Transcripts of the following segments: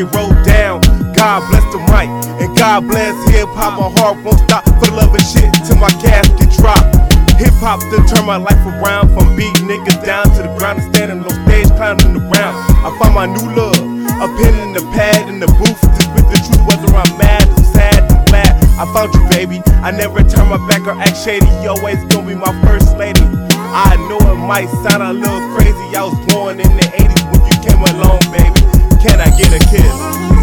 wrote down. God bless the mic, and God bless hip-hop. My heart won't stop for the love of shit till my casket drop. Hip-hop done turned my life around, from beating niggas down to the ground and standing on stage clowning around. I found my new love, a pen and a pad in the booth to spit the truth, whether I'm mad, I'm sad, I'm glad. I found you, baby. I never turn my back or act shady. You always gonna be my first lady. I know it might sound a little crazy. I was born in the 80s when you came along, baby. Can I get a kiss?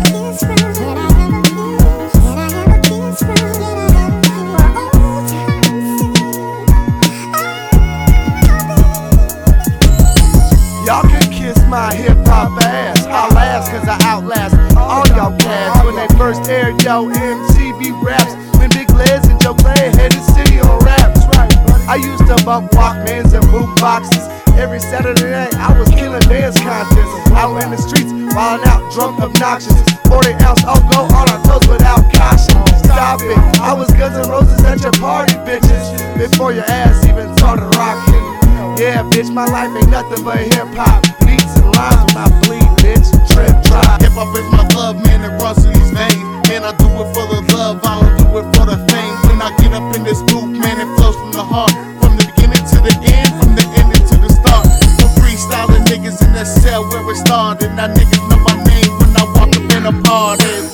Y'all can kiss my hip-hop ass. I'll last cause I outlast all y'all cats. When they first aired yo MTV raps, when Big Les and Joe Clay had the city on raps. I used to bump Walkmans and boot boxes. Every Saturday night I was killing dance contests. Out in the streets, wildin' out, drunk, obnoxious. 40-ounce Ogo on our toes without caution. Stop it, I was Guns N' Roses at your party, bitches, before your ass even started rocking. Yeah, bitch, my life ain't nothing but hip-hop. Beats and rhymes when I bleed, bitch. Trip, drop. Hip-hop is my love, man, it runs through these veins. Man, I do it for the love, I don't do it for the fame. When I get up in this booth, man, it flows from the heart. From the beginning to the end, from the ending to the start. I'm freestyling niggas in that cell where it started. Now niggas know my name when I walk up in a party.